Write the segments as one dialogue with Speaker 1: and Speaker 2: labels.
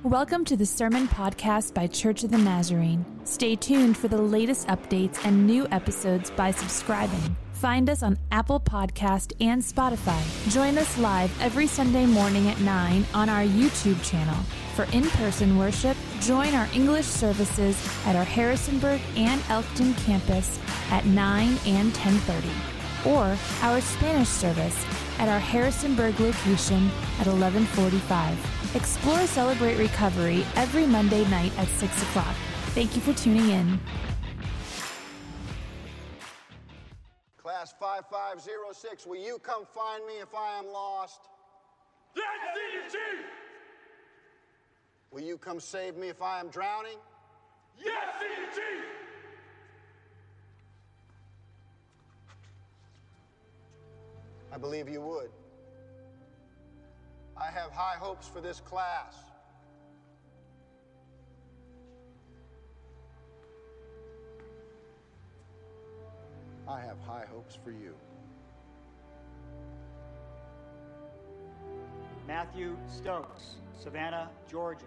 Speaker 1: Welcome to the Sermon Podcast by Church of the Nazarene. Stay tuned for the latest updates and new episodes by subscribing. Find us on Apple Podcast and Spotify. Join us live every Sunday morning at 9 on our YouTube channel. For in-person worship, join our English services at our Harrisonburg and Elkton campus at 9 and 10:30, or our Spanish service at our Harrisonburg location at 11:45. Explore Celebrate Recovery every Monday night at 6 o'clock. Thank you for tuning in.
Speaker 2: Class 5506, will you come find me if I am lost?
Speaker 3: Yes, Senior Chief!
Speaker 2: Will you come save me if I am drowning?
Speaker 3: Yes, Senior Chief!
Speaker 2: I believe you would. I have high hopes for this class. I have high hopes for you.
Speaker 4: Matthew Stokes, Savannah, Georgia.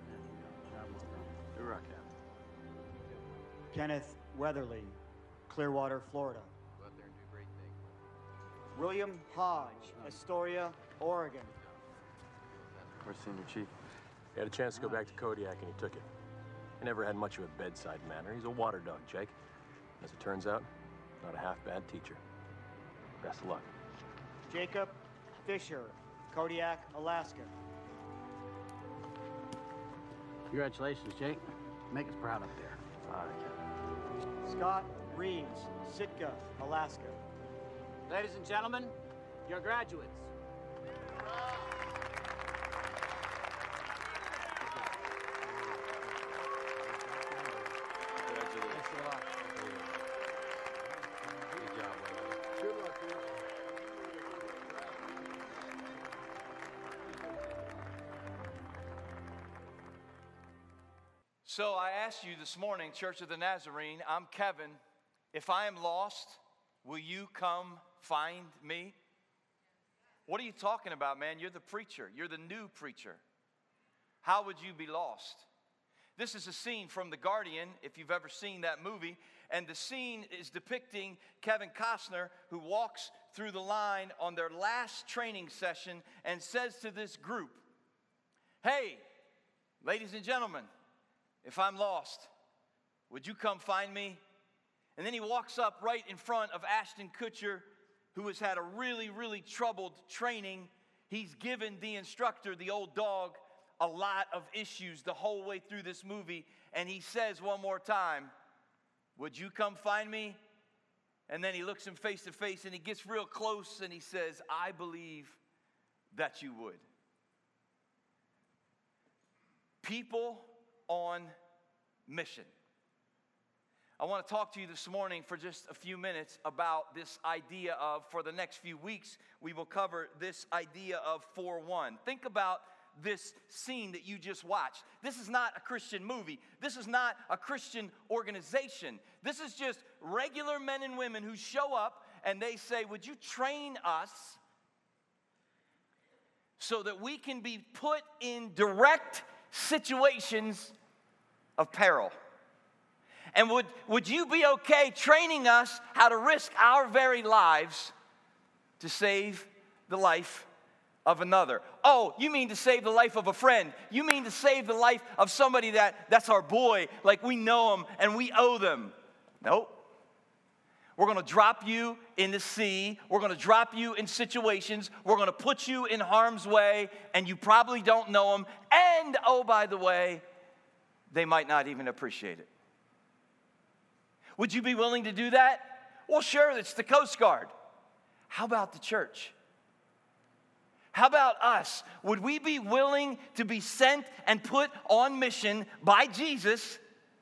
Speaker 4: Kenneth Weatherly, Clearwater, Florida.
Speaker 5: Go out there and do great things.
Speaker 4: William Hodge, Astoria, Oregon.
Speaker 5: Where's Senior Chief? He had a chance to go back to Kodiak and he took it. He never had much of a bedside manner. He's a water dog, Jake. As it turns out, not a half-bad teacher. Best of luck.
Speaker 4: Jacob Fisher, Kodiak, Alaska.
Speaker 6: Congratulations, Jake. Make us proud up there.
Speaker 4: Scott Reeves, Sitka, Alaska.
Speaker 6: Ladies and gentlemen, your graduates.
Speaker 5: Good job, buddy.
Speaker 2: Good luck, dude.
Speaker 3: So I asked you this morning, Church of the Nazarene, I'm Kevin. If I am lost, will you come find me? What are you talking about, man? You're the preacher. You're the new preacher. How would you be lost? This is a scene from The Guardian, if you've ever seen that movie. And the scene is depicting Kevin Costner, who walks through the line on their last training session and says to this group, "Hey, ladies and gentlemen, if I'm lost, would you come find me?" And then he walks up right in front of Ashton Kutcher, who has had a really, really troubled training. He's given the instructor, the old dog, a lot of issues the whole way through this movie. And he says one more time, "Would you come find me?" And then he looks him face to face and he gets real close and he says, "I believe that you would." People on mission. I want to talk to you this morning for just a few minutes about this idea of, for the next few weeks, we will cover this idea of 4-1. Think about this scene that you just watched. This is not a Christian movie. This is not a Christian organization. This is just regular men and women who show up and they say, "Would you train us so that we can be put in direct situations of peril? And would you be okay training us how to risk our very lives to save the life of another?" Oh, you mean to save the life of a friend? You mean to save the life of somebody that's our boy, like we know them and we owe them? Nope. We're going to drop you in the sea. We're going to drop you in situations. We're going to put you in harm's way, and you probably don't know them. And, oh, by the way, they might not even appreciate it. Would you be willing to do that? Well, sure, it's the Coast Guard. How about the church? How about us? Would we be willing to be sent and put on mission by Jesus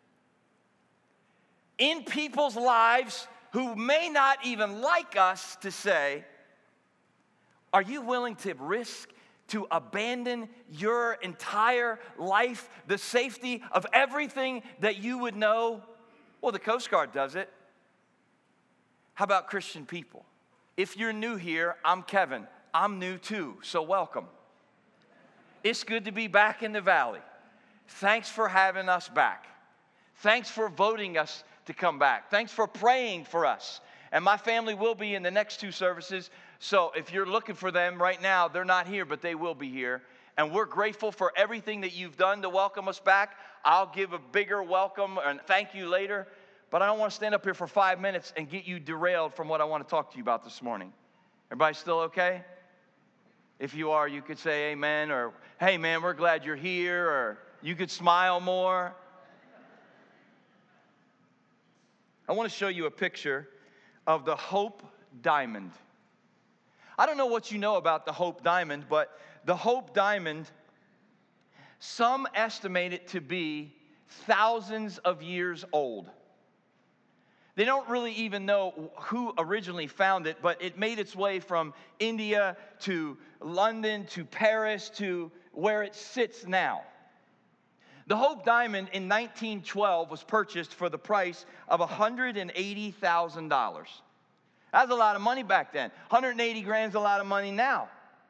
Speaker 3: in people's lives who may not even like us to say, are you willing to risk, to abandon your entire life, the safety of everything that you would know? Well, the Coast Guard does it. How about Christian people? If you're new here, I'm Kevin. I'm new too, so welcome. It's good to be back in the valley. thanks for having us back. Thanks for voting us to come back. Thanks for praying for us. And my family will be in the next 2 services. So if you're looking for them right now, they're not here, but they will be here. And we're grateful for everything that you've done to welcome us back. I'll give a bigger welcome and thank you later. But I don't want to stand up here for 5 minutes and get you derailed from what I want to talk to you about this morning. Everybody still okay? If you are, you could say amen, or hey man, we're glad you're here, or you could smile more. I want to show you a picture of the Hope Diamond. I don't know what you know about the Hope Diamond, but the Hope Diamond, some estimate it to be thousands of years old. They don't really even know who originally found it, but it made its way from India to London to Paris to where it sits now. The Hope Diamond in 1912 was purchased for the price of $180,000. That's a lot of money back then. 180 grand is a lot of money now.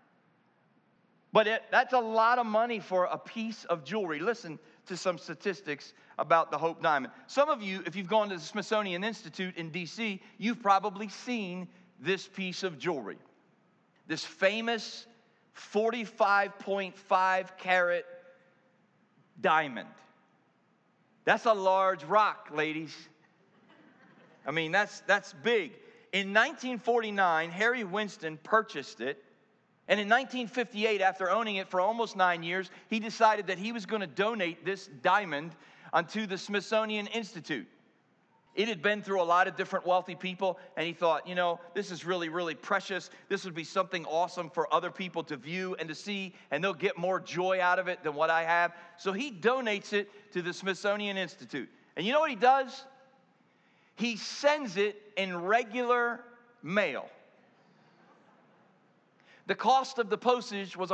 Speaker 3: But that's a lot of money for a piece of jewelry. Listen to some statistics about the Hope Diamond. Some of you, if you've gone to the Smithsonian Institute in D.C., you've probably seen this piece of jewelry. This famous 45.5 carat diamond. That's a large rock, ladies. I mean, that's big. In 1949, Harry Winston purchased it. And in 1958, after owning it for almost 9 years, he decided that he was going to donate this diamond unto the Smithsonian Institute. It had been through a lot of different wealthy people, and he thought, you know, this is really, really precious. This would be something awesome for other people to view and to see, and they'll get more joy out of it than what I have. So he donates it to the Smithsonian Institute. And you know what he does? He sends it in regular mail. The cost of the postage was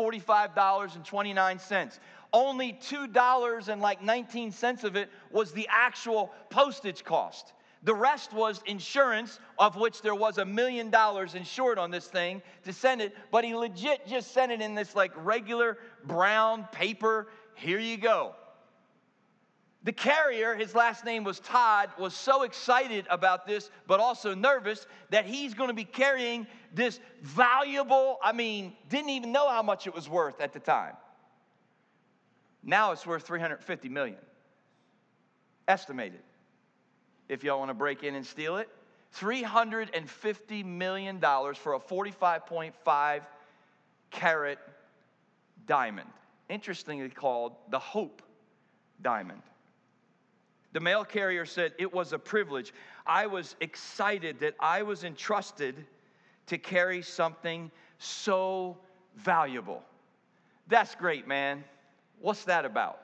Speaker 3: $145.29. Only $2.19 of it was the actual postage cost. The rest was insurance, of which there was $1 million insured on this thing to send it. But he legit just sent it in this like regular brown paper. Here you go. The carrier, his last name was Todd, was so excited about this, but also nervous that he's going to be carrying this valuable, didn't even know how much it was worth at the time. Now it's worth $350 million. Estimated. If y'all want to break in and steal it, $350 million for a 45.5 carat diamond. Interestingly called the Hope Diamond. The mail carrier said, it was a privilege. I was excited that I was entrusted to carry something so valuable. That's great, man. What's that about?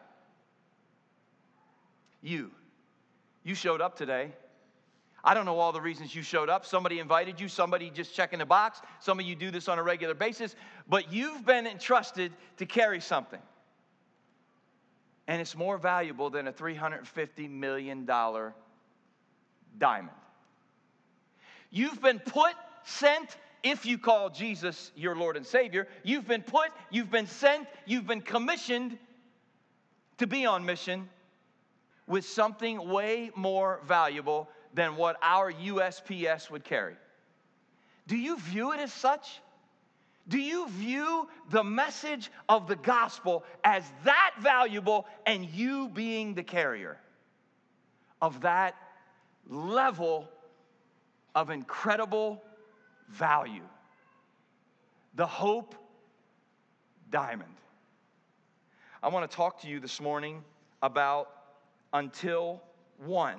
Speaker 3: You showed up today. I don't know all the reasons you showed up. Somebody invited you, somebody just checking the box. Some of you do this on a regular basis. But you've been entrusted to carry something. And it's more valuable than a $350 million diamond. You've been sent, if you call Jesus your Lord and Savior. You've been sent, you've been commissioned to be on mission with something way more valuable than what our USPS would carry. Do you view it as such? Do you view the message of the gospel as that valuable and you being the carrier of that level of incredible value? The Hope Diamond. I want to talk to you this morning about until one.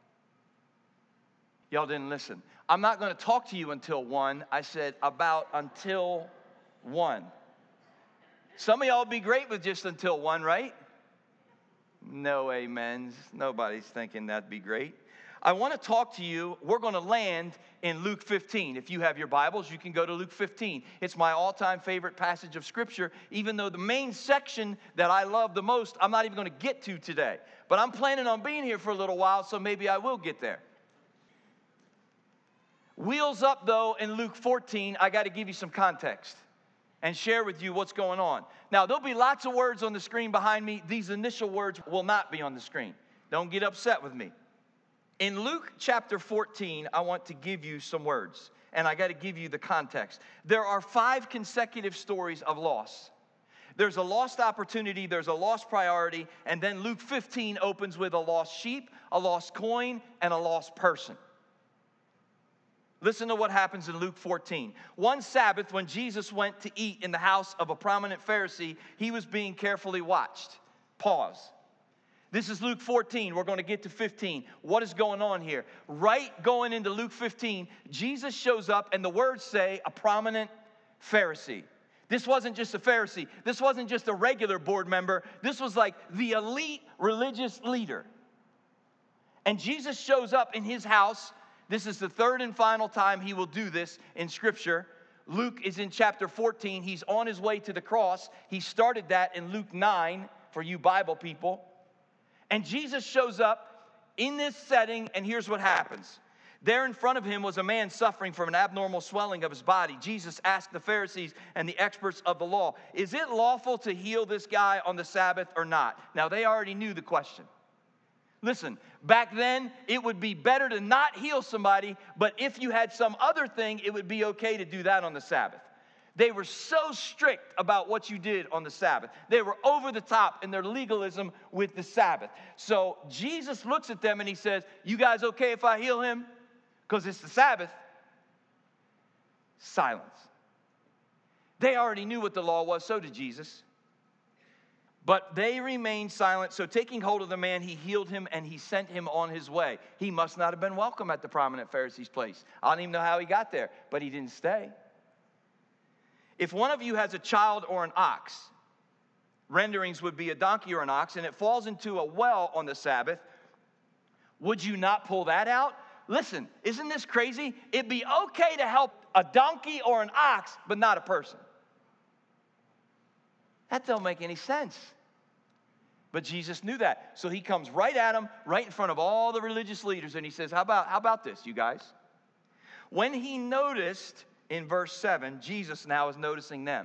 Speaker 3: Y'all didn't listen. I'm not going to talk to you until one. I said about until one. Some of y'all be great with just until one, right? No amens. Nobody's thinking that'd be great. I want to talk to you. We're going to land in Luke 15. If you have your Bibles, you can go to Luke 15. It's my all-time favorite passage of Scripture, even though the main section that I love the most, I'm not even going to get to today. But I'm planning on being here for a little while, so maybe I will get there. Wheels up, though, in Luke 14, I got to give you some context. and share with you what's going on. Now, there'll be lots of words on the screen behind me. These initial words will not be on the screen. Don't get upset with me. In Luke chapter 14, I want to give you some words, and I got to give you the context. There are 5 consecutive stories of loss. There's a lost opportunity, there's a lost priority, and then Luke 15 opens with a lost sheep, a lost coin, and a lost person. Listen to what happens in Luke 14. One Sabbath, when Jesus went to eat in the house of a prominent Pharisee, he was being carefully watched. Pause. This is Luke 14. We're going to get to 15. What is going on here? Right going into Luke 15, Jesus shows up, and the words say a prominent Pharisee. This wasn't just a Pharisee. This wasn't just a regular board member. This was like the elite religious leader. And Jesus shows up in his house. This is the third and final time he will do this in Scripture. Luke is in chapter 14. He's on his way to the cross. He started that in Luke 9 for you Bible people. And Jesus shows up in this setting, and here's what happens. There in front of him was a man suffering from an abnormal swelling of his body. Jesus asked the Pharisees and the experts of the law, is it lawful to heal this guy on the Sabbath or not? Now, they already knew the question. Listen, back then, it would be better to not heal somebody, but if you had some other thing, it would be okay to do that on the Sabbath. They were so strict about what you did on the Sabbath. They were over the top in their legalism with the Sabbath. So Jesus looks at them and he says, you guys okay if I heal him? Because it's the Sabbath. Silence. They already knew what the law was, so did Jesus. But they remained silent. So taking hold of the man, he healed him and he sent him on his way. He must not have been welcome at the prominent Pharisee's place. I don't even know how he got there, but he didn't stay. If one of you has a child or an ox, renderings would be a donkey or an ox, and it falls into a well on the Sabbath, would you not pull that out? Listen, isn't this crazy? It'd be okay to help a donkey or an ox, but not a person. That don't make any sense. But Jesus knew that. So he comes right at him, right in front of all the religious leaders, and he says, how about this, you guys? When he noticed, in verse 7, Jesus now is noticing them.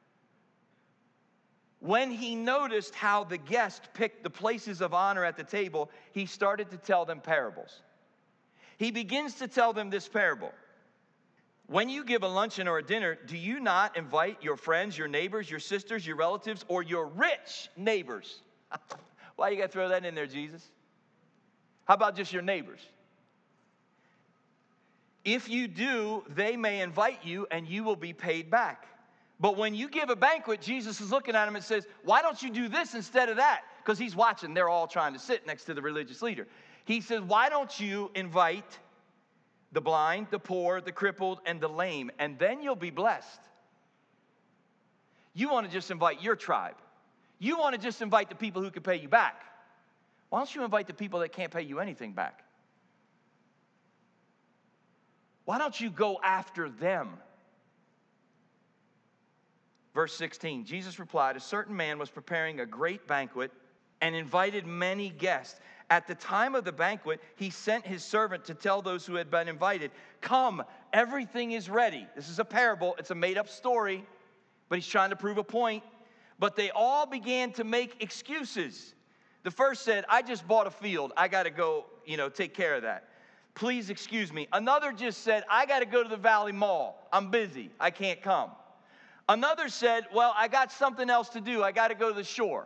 Speaker 3: When he noticed how the guests picked the places of honor at the table, he started to tell them parables. He begins to tell them this parable. When you give a luncheon or a dinner, do you not invite your friends, your neighbors, your sisters, your relatives, or your rich neighbors? Why you got to throw that in there, Jesus? How about just your neighbors? If you do, they may invite you and you will be paid back. But when you give a banquet, Jesus is looking at him and says, why don't you do this instead of that? Because he's watching. They're all trying to sit next to the religious leader. He says, why don't you invite the blind, the poor, the crippled, and the lame, and then you'll be blessed. You want to just invite your tribe. You want to just invite the people who can pay you back. Why don't you invite the people that can't pay you anything back? Why don't you go after them? Verse 16, Jesus replied, a certain man was preparing a great banquet and invited many guests. At the time of the banquet, he sent his servant to tell those who had been invited, come, everything is ready. This is a parable. It's a made-up story, but he's trying to prove a point. But they all began to make excuses. The first said, I just bought a field. I got to go, take care of that. Please excuse me. Another just said, I got to go to the Valley Mall. I'm busy. I can't come. Another said, well, I got something else to do. I got to go to the shore.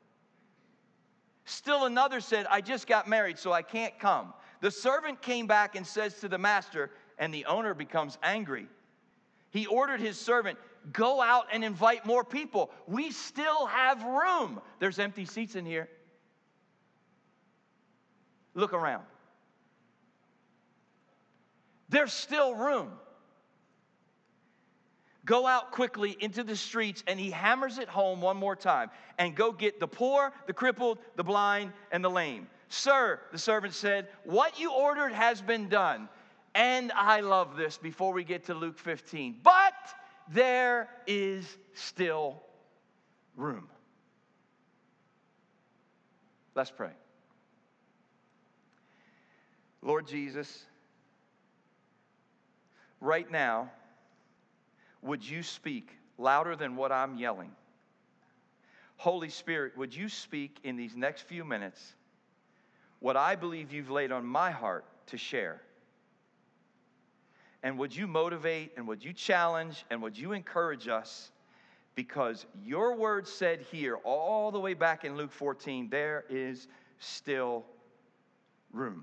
Speaker 3: Still another said, I just got married, so I can't come. The servant came back and says to the master, and the owner becomes angry. He ordered his servant, go out and invite more people. We still have room. There's empty seats in here. Look around. There's still room. Go out quickly into the streets, and he hammers it home one more time. And go get the poor, the crippled, the blind, and the lame. Sir, the servant said, what you ordered has been done. And I love this before we get to Luke 15. But there is still room. Let's pray. Lord Jesus, right now, would you speak louder than what I'm yelling. Holy Spirit, would you speak in these next few minutes what I believe you've laid on my heart to share? And would you motivate and would you challenge and would you encourage us? Because your word said here, all the way back in Luke 14, there is still room.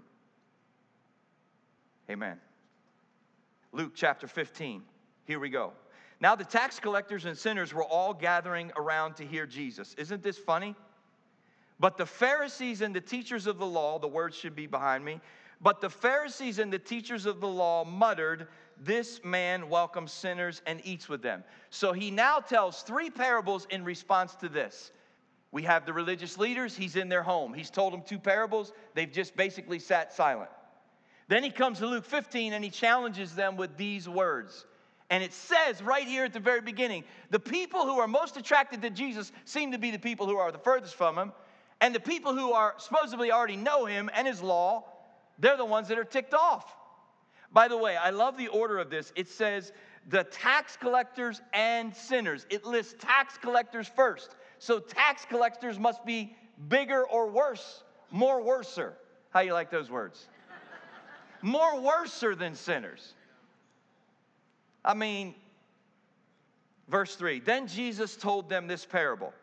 Speaker 3: Amen. Luke chapter 15. Here we go. Now the tax collectors and sinners were all gathering around to hear Jesus. Isn't this funny? But the Pharisees and the teachers of the law, the words should be behind me, but the Pharisees and the teachers of the law muttered, "This man welcomes sinners and eats with them." So he now tells 3 parables in response to this. We have the religious leaders. He's in their home. He's told them 2 parables. They've just basically sat silent. Then he comes to Luke 15 and he challenges them with these words. And it says right here at the very beginning, the people who are most attracted to Jesus seem to be the people who are the furthest from him. And the people who are supposedly already know him and his law, they're the ones that are ticked off. By the way, I love the order of this. It says the tax collectors and sinners. It lists tax collectors first. So tax collectors must be bigger or worse, more worser. How you like those words? More worser than sinners. I mean, verse 3, then Jesus told them this parable.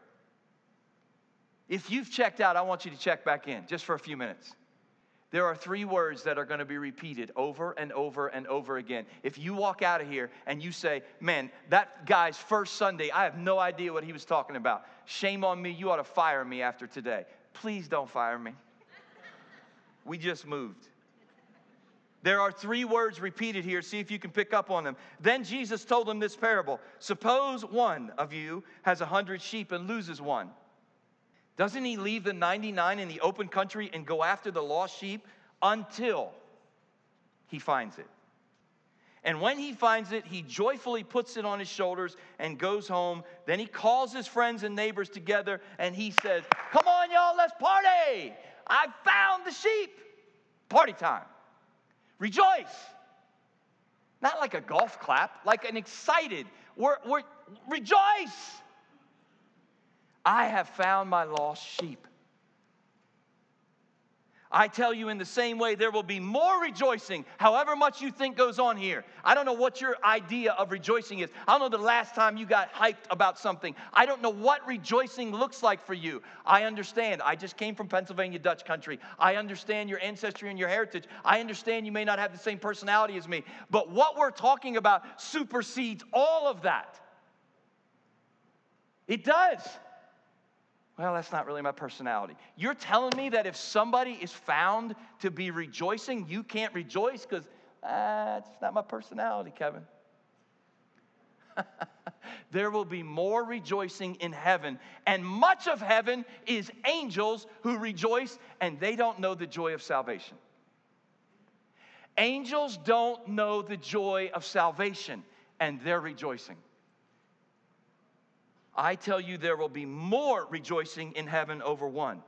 Speaker 3: If you've checked out, I want you to check back in just for a few minutes. There are 3 words that are going to be repeated over and over and over again. If you walk out of here and you say, man, that guy's first Sunday, I have no idea what he was talking about. Shame on me, you ought to fire me after today. Please don't fire me. We just moved. There are 3 words repeated here. See if you can pick up on them. Then Jesus told them this parable. Suppose one of you has 100 sheep and loses one. Doesn't he leave the 99 in the open country and go after the lost sheep until he finds it? And when he finds it, he joyfully puts it on his shoulders and goes home. Then he calls his friends and neighbors together and he says, come on, y'all, let's party. I found the sheep. Party time. Rejoice. Not like a golf clap, like an excited, we're rejoice. I have found my lost sheep. I tell you, in the same way, there will be more rejoicing, however much you think goes on here. I don't know what your idea of rejoicing is. I don't know the last time you got hyped about something. I don't know what rejoicing looks like for you. I understand. I just came from Pennsylvania Dutch country. I understand your ancestry and your heritage. I understand you may not have the same personality as me. But what we're talking about supersedes all of that. It does. Well, that's not really my personality. You're telling me that if somebody is found to be rejoicing, you can't rejoice because it's not my personality, Kevin. There will be more rejoicing in heaven. And much of heaven is angels who rejoice, and they don't know the joy of salvation. Angels don't know the joy of salvation, and they're rejoicing. I tell you, there will be more rejoicing in heaven over one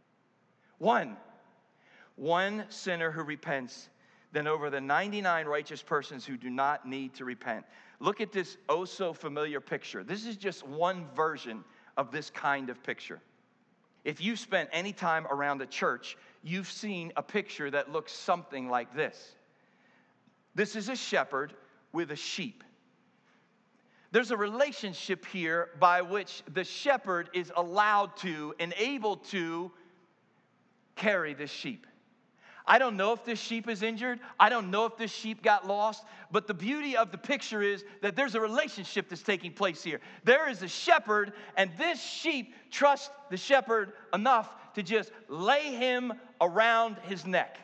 Speaker 3: sinner who repents than over the 99 righteous persons who do not need to repent. Look at this oh so familiar picture. This is just one version of this kind of picture. If you spent any time around a church, you've seen a picture that looks something like this. This is a shepherd with a sheep. There's a relationship here by which the shepherd is allowed to and able to carry this sheep. I don't know if this sheep is injured. I don't know if this sheep got lost. But the beauty of the picture is that there's a relationship that's taking place here. There is a shepherd, and this sheep trusts the shepherd enough to just lay him around his neck.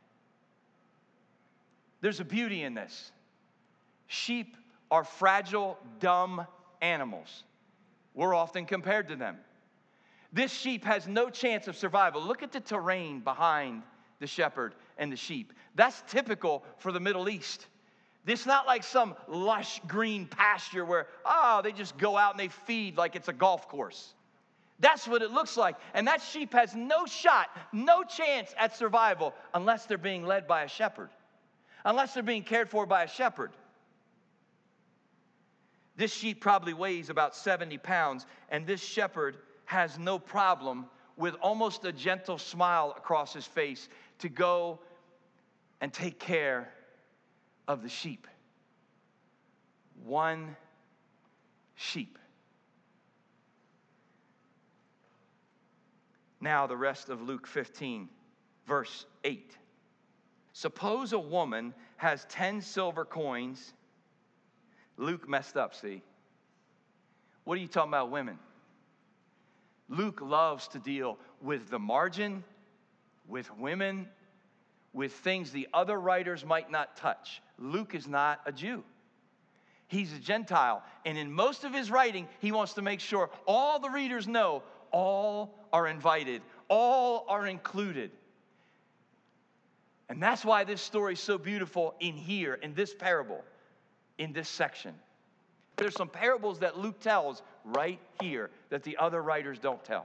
Speaker 3: There's a beauty in this. Sheep are fragile, dumb animals. We're often compared to them. This sheep has no chance of survival. Look at the terrain behind the shepherd and the sheep. That's typical for the Middle East. It's not like some lush green pasture where, they just go out and they feed like it's a golf course. That's what it looks like. And that sheep has no shot, no chance at survival unless they're being led by a shepherd, unless they're being cared for by a shepherd. This sheep probably weighs about 70 pounds, and this shepherd has no problem with almost a gentle smile across his face to go and take care of the sheep. One sheep. Now the rest of Luke 15, verse 8. Suppose a woman has 10 silver coins. Luke messed up, see? What are you talking about, women? Luke loves to deal with the margin, with women, with things the other writers might not touch. Luke is not a Jew. He's a Gentile. And in most of his writing, he wants to make sure all the readers know all are invited, all are included. And that's why this story is so beautiful in here, in this parable, in this section. There's some parables that Luke tells right here that the other writers don't tell.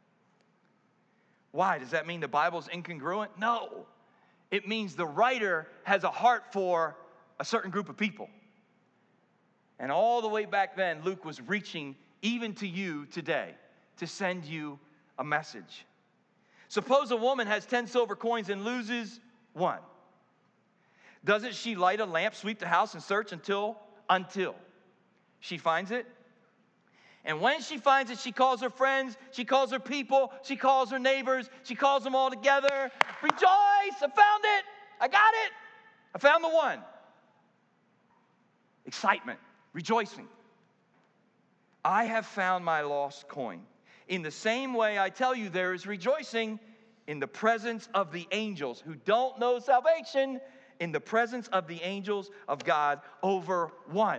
Speaker 3: Why? Does that mean the Bible's incongruent? No. It means the writer has a heart for a certain group of people. And all the way back then, Luke was reaching even to you today to send you a message. Suppose a woman has 10 silver coins and loses one. Doesn't she light a lamp, sweep the house, and search until she finds it? And when she finds it, she calls her friends, she calls her people, she calls her neighbors, she calls them all together. Rejoice, I found it, I got it, I found the one. Excitement, rejoicing. I have found my lost coin. In the same way, I tell you, there is rejoicing in the presence of the angels who don't know salvation, in the presence of the angels of God over one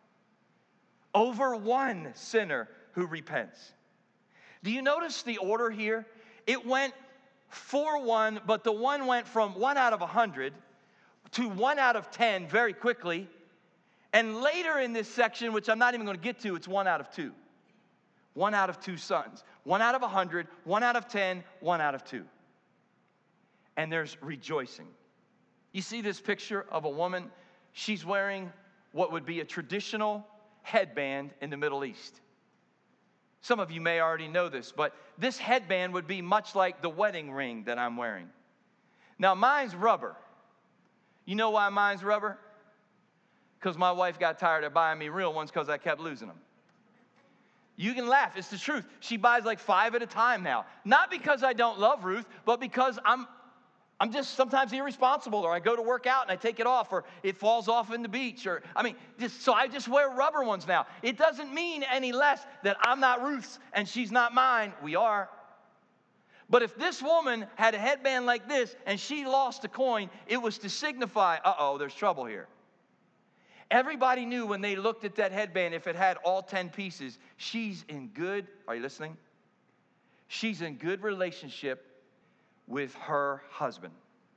Speaker 3: sinner who repents. Do you notice the order here? It went 4-1, but the one went from 1 out of 100 to 1 out of 10 very quickly. And later in this section, which I'm not even going to get to, it's 1 out of 2. 1 out of 2 sons. 1 out of 100, 1 out of 10, 1 out of 2. And there's rejoicing. You see this picture of a woman? She's wearing what would be a traditional headband in the Middle East. Some of you may already know this, but this headband would be much like the wedding ring that I'm wearing. Now, mine's rubber. You know why mine's rubber? Because my wife got tired of buying me real ones because I kept losing them. You can laugh. It's the truth. She buys like 5 at a time now. Not because I don't love Ruth, but because I'm just sometimes irresponsible, or I go to work out and I take it off, or it falls off in the beach, so I just wear rubber ones now. It doesn't mean any less that I'm not Ruth's and she's not mine. We are. But if this woman had a headband like this and she lost a coin, it was to signify, there's trouble here. Everybody knew when they looked at that headband, if it had all 10 pieces, she's in good, are you listening? She's in good relationship with her husband.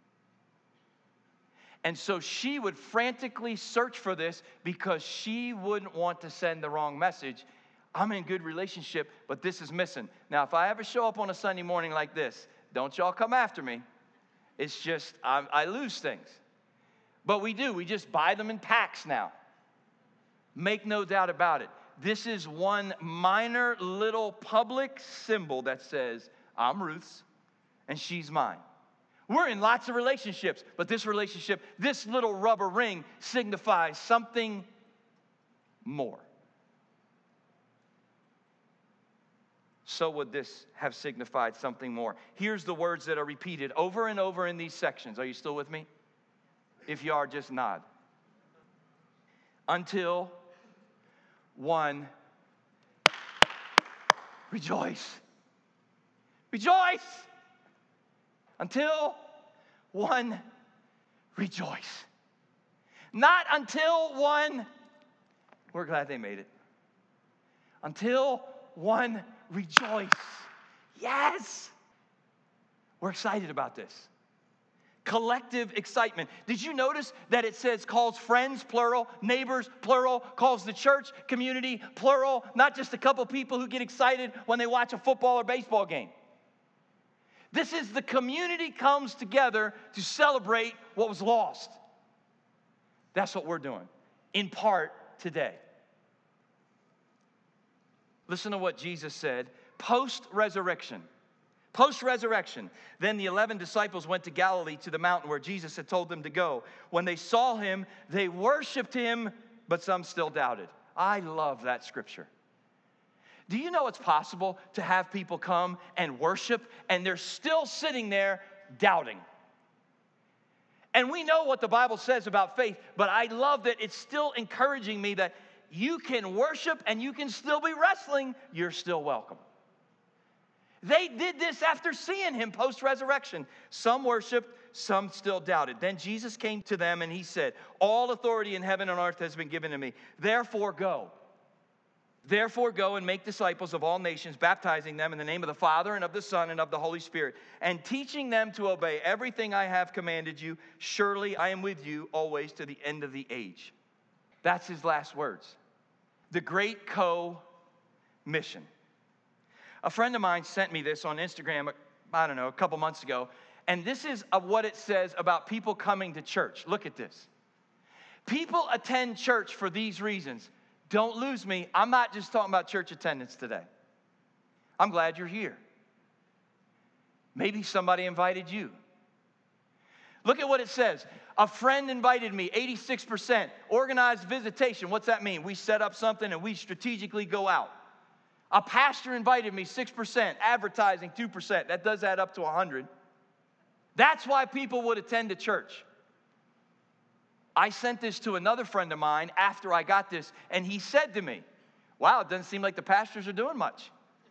Speaker 3: And so she would frantically search for this because she wouldn't want to send the wrong message. I'm in good relationship, but this is missing. Now, if I ever show up on a Sunday morning like this, don't y'all come after me. It's just, I lose things. But we do. We just buy them in packs now. Make no doubt about it. This is one minor little public symbol that says, I'm Ruth's and she's mine. We're in lots of relationships, but this relationship, this little rubber ring signifies something more. So would this have signified something more? Here's the words that are repeated over and over in these sections. Are you still with me? If you are, just nod. Until one, rejoice. Rejoice. Until one, rejoice. Not until one, we're glad they made it. Until one, rejoice. Yes. We're excited about this. Collective excitement. Did you notice that it says calls friends, plural, neighbors, plural, calls the church community, plural, not just a couple people who get excited when they watch a football or baseball game. This is the community comes together to celebrate what was lost. That's what we're doing, in part, today. Listen to what Jesus said post-resurrection. Post-resurrection, then the 11 disciples went to Galilee to the mountain where Jesus had told them to go. When they saw him, they worshiped him, but some still doubted. I love that scripture. Do you know it's possible to have people come and worship and they're still sitting there doubting? And we know what the Bible says about faith, but I love that it's still encouraging me that you can worship and you can still be wrestling. You're still welcome. They did this after seeing him post-resurrection. Some worshiped, some still doubted. Then Jesus came to them and he said, all authority in heaven and earth has been given to me. Therefore go. Therefore go and make disciples of all nations, baptizing them in the name of the Father and of the Son and of the Holy Spirit, and teaching them to obey everything I have commanded you. Surely I am with you always to the end of the age. That's his last words. The great co-mission. A friend of mine sent me this on Instagram, a couple months ago. And this is what it says about people coming to church. Look at this. People attend church for these reasons. Don't lose me. I'm not just talking about church attendance today. I'm glad you're here. Maybe somebody invited you. Look at what it says. A friend invited me, 86%. Organized visitation. What's that mean? We set up something and we strategically go out. A pastor invited me, 6%. Advertising, 2%. That does add up to 100. That's why people would attend a church. I sent this to another friend of mine after I got this, and he said to me, wow, it doesn't seem like the pastors are doing much.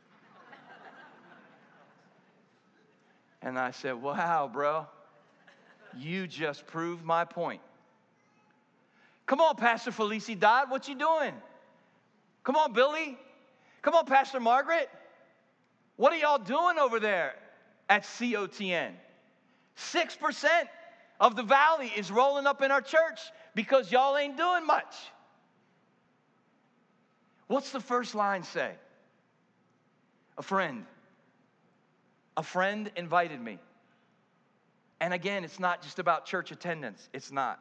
Speaker 3: And I said, wow, bro, you just proved my point. Come on, Pastor Felicidad, what you doing? Come on, Billy. Come on, Pastor Margaret. What are y'all doing over there at COTN? 6% of the valley is rolling up in our church because y'all ain't doing much. What's the first line say? A friend invited me. And again, it's not just about church attendance. It's not.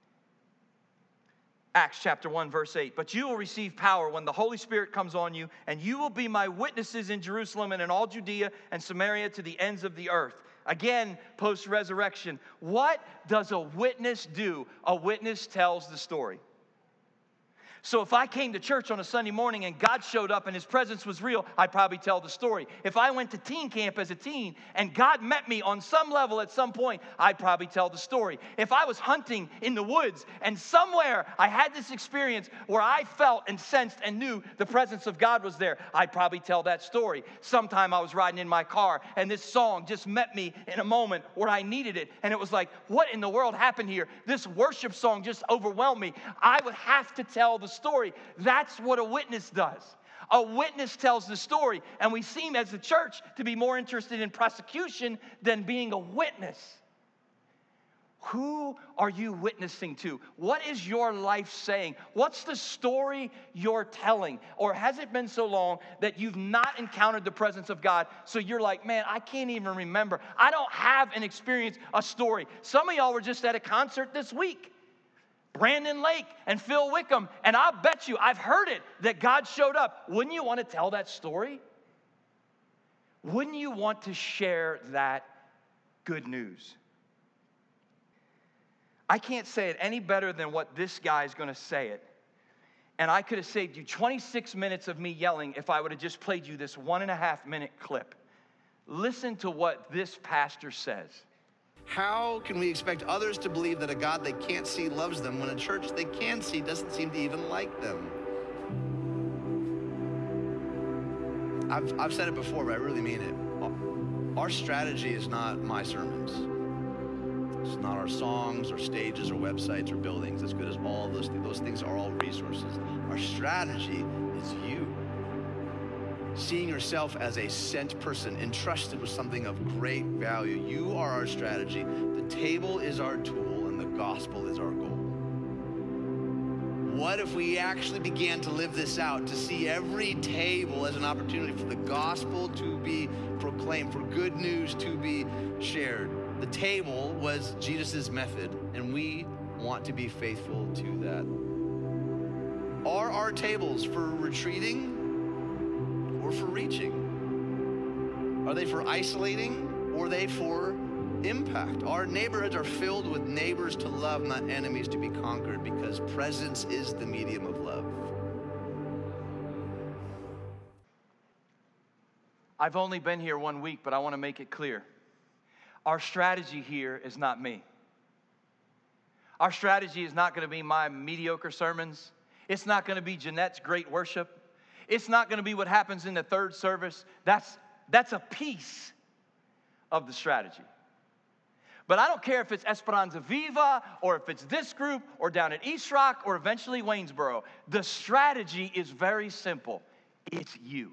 Speaker 3: Acts chapter 1, verse 8. But you will receive power when the Holy Spirit comes on you, and you will be my witnesses in Jerusalem and in all Judea and Samaria to the ends of the earth. Again, post-resurrection. What does a witness do? A witness tells the story. So if I came to church on a Sunday morning and God showed up and his presence was real, I'd probably tell the story. If I went to teen camp as a teen and God met me on some level at some point, I'd probably tell the story. If I was hunting in the woods and somewhere I had this experience where I felt and sensed and knew the presence of God was there, I'd probably tell that story. Sometime I was riding in my car and this song just met me in a moment where I needed it. And it was like, what in the world happened here? This worship song just overwhelmed me. I would have to tell the story. That's what a witness does. A witness tells the story, and we seem as a church to be more interested in prosecution than being a witness. Who are you witnessing to? What is your life saying? What's the story you're telling? Or has it been so long that you've not encountered the presence of God, so you're like, man, I can't even remember. I don't have an experience, a story. Some of y'all were just at a concert this week. Brandon Lake and Phil Wickham, and I'll bet you, I've heard it, that God showed up. Wouldn't you want to tell that story? Wouldn't you want to share that good news? I can't say it any better than what this guy is going to say it. And I could have saved you 26 minutes of me yelling if I would have just played you this 1.5-minute clip. Listen to what this pastor says.
Speaker 7: How can we expect others to believe that a God they can't see loves them when a church they can see doesn't seem to even like them? I've said it before, but I really mean it. Our strategy is not my sermons. It's not our songs or stages or websites or buildings, as good as all of those things. Those things are all resources. Our strategy is you. Seeing yourself as a sent person, entrusted with something of great value. You are our strategy. The table is our tool, and the gospel is our goal. What if we actually began to live this out, to see every table as an opportunity for the gospel to be proclaimed, for good news to be shared? The table was Jesus' method, and we want to be faithful to that. Are our tables for retreating or for reaching? Are they for isolating, or are they for impact? Our neighborhoods are filled with neighbors to love, not enemies to be conquered, because presence is the medium of love.
Speaker 3: I've only been here 1 week, but I want to make it clear. Our strategy here is not me. Our strategy is not going to be my mediocre sermons. It's not going to be Jeanette's great worship. It's not going to be what happens in the third service. That's a piece of the strategy. But I don't care if it's Esperanza Viva or if it's this group or down at East Rock or eventually Waynesboro. The strategy is very simple. It's you.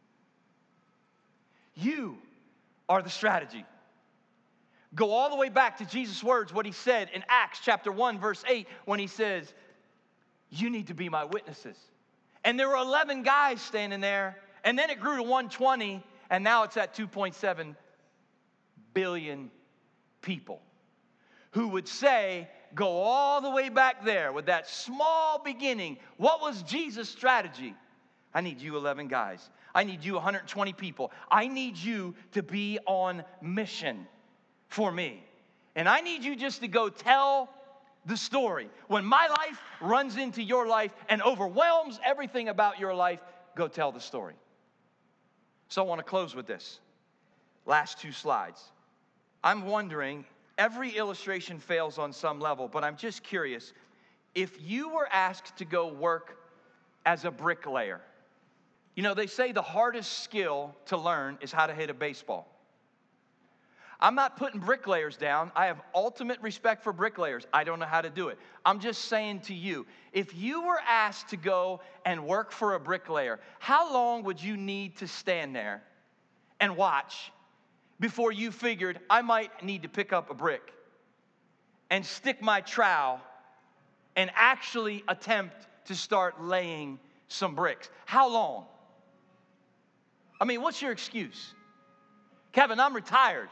Speaker 3: You are the strategy. Go all the way back to Jesus' words, what he said in Acts chapter 1, verse 8, when he says, you need to be my witnesses. And there were 11 guys standing there, and then it grew to 120, and now it's at 2.7 billion people who would say, go all the way back there with that small beginning. What was Jesus' strategy? I need you 11 guys. I need you 120 people. I need you to be on mission for me. And I need you just to go tell the story. When my life runs into your life and overwhelms everything about your life, go tell the story. So I want to close with this. Last 2 slides. I'm wondering, every illustration fails on some level, but I'm just curious, if you were asked to go work as a bricklayer, you know, they say the hardest skill to learn is how to hit a baseball. I'm not putting bricklayers down. I have ultimate respect for bricklayers. I don't know how to do it. I'm just saying to you, if you were asked to go and work for a bricklayer, how long would you need to stand there and watch before you figured I might need to pick up a brick and stick my trowel and actually attempt to start laying some bricks? How long? I mean, what's your excuse? Kevin, I'm retired.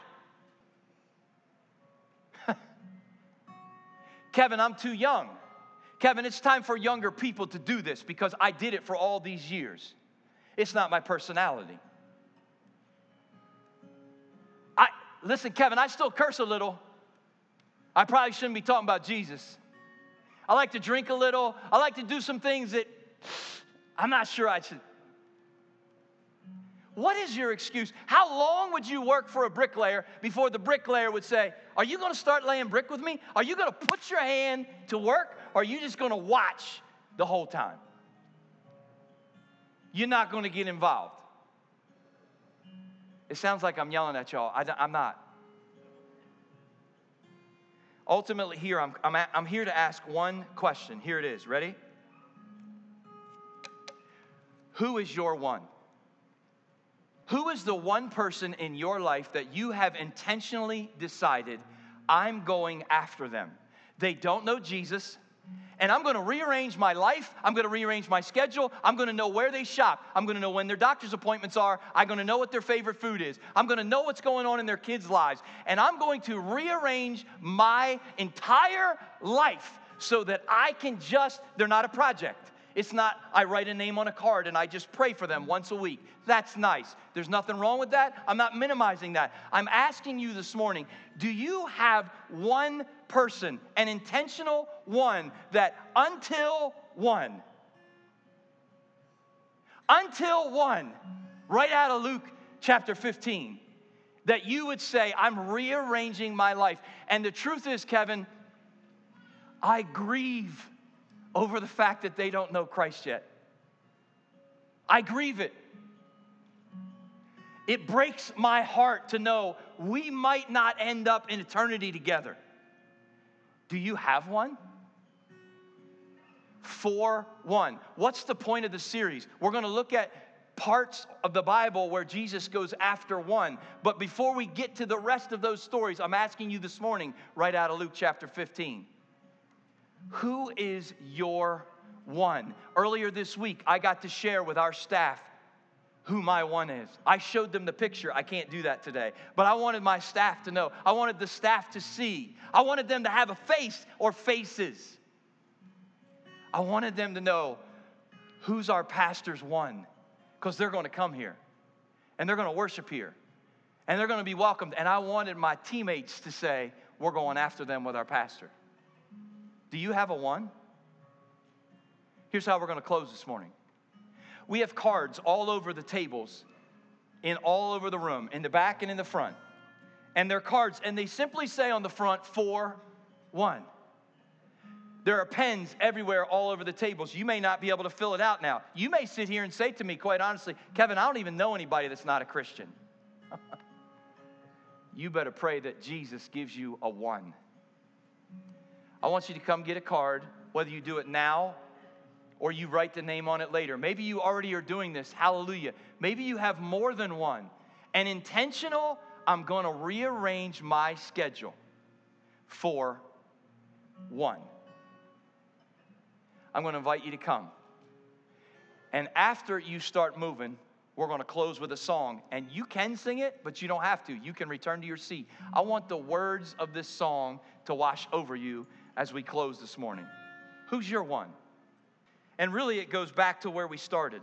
Speaker 3: Kevin, I'm too young. Kevin, it's time for younger people to do this because I did it for all these years. It's not my personality. Listen, Kevin, I still curse a little. I probably shouldn't be talking about Jesus. I like to drink a little. I like to do some things that I'm not sure I should. What is your excuse? How long would you work for a bricklayer before the bricklayer would say, are you going to start laying brick with me? Are you going to put your hand to work? Or are you just going to watch the whole time? You're not going to get involved. It sounds like I'm yelling at y'all. I'm not. Ultimately here, I'm here to ask one question. Here it is. Ready? Who is your one? Who is the one person in your life that you have intentionally decided, I'm going after them? They don't know Jesus, and I'm going to rearrange my life. I'm going to rearrange my schedule. I'm going to know where they shop. I'm going to know when their doctor's appointments are. I'm going to know what their favorite food is. I'm going to know what's going on in their kids' lives. And I'm going to rearrange my entire life so that I can they're not a project. It's not, I write a name on a card and I just pray for them once a week. That's nice. There's nothing wrong with that. I'm not minimizing that. I'm asking you this morning, do you have one person, an intentional one, that until one, right out of Luke chapter 15, that you would say, I'm rearranging my life. And the truth is, Kevin, I grieve over the fact that they don't know Christ yet. I grieve it. It breaks my heart to know we might not end up in eternity together. Do you have one? For one. What's the point of the series? We're going to look at parts of the Bible where Jesus goes after one. But before we get to the rest of those stories, I'm asking you this morning, right out of Luke chapter 15. Who is your one? Earlier this week, I got to share with our staff who my one is. I showed them the picture. I can't do that today. But I wanted my staff to know. I wanted the staff to see. I wanted them to have a face or faces. I wanted them to know who's our pastor's one. because they're going to come here, and they're going to worship here, and they're going to be welcomed. And I wanted my teammates to say, we're going after them with our pastor. Do you have a one? Here's how we're going to close this morning. We have cards all over the tables, all over the room, in the back and in the front. And they're cards, and they simply say on the front, for one. There are pens everywhere all over the tables. You may not be able to fill it out now. You may sit here and say to me, quite honestly, Kevin, I don't even know anybody that's not a Christian. You better pray that Jesus gives you a one. I want you to come get a card, whether you do it now or you write the name on it later. Maybe you already are doing this. Hallelujah. Maybe you have more than one. And intentional, I'm going to rearrange my schedule for one. I'm going to invite you to come. And after you start moving, we're going to close with a song. And you can sing it, but you don't have to. You can return to your seat. I want the words of this song to wash over you as we close this morning. Who's your one? And really, it goes back to where we started.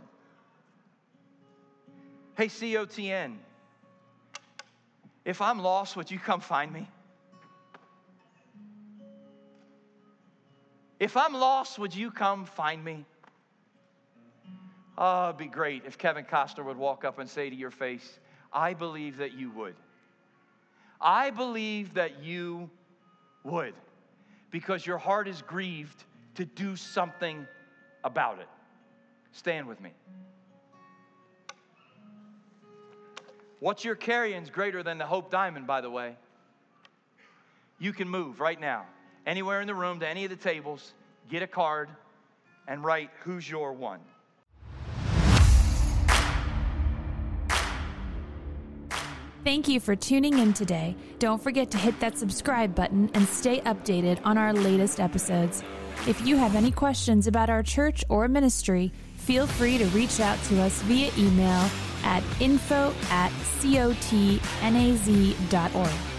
Speaker 3: Hey, COTN, if I'm lost, would you come find me? If I'm lost, would you come find me? Oh, it'd be great if Kevin Costner would walk up and say to your face, I believe that you would. I believe that you would, because your heart is grieved to do something about it. Stand with me. What you're carrying is greater than the Hope Diamond, by the way. You can move right now. Anywhere in the room, to any of the tables, get a card and write, who's your one?
Speaker 1: Thank you for tuning in today. Don't forget to hit that subscribe button and stay updated on our latest episodes. If you have any questions about our church or ministry, feel free to reach out to us via email at info@cotnaz.org.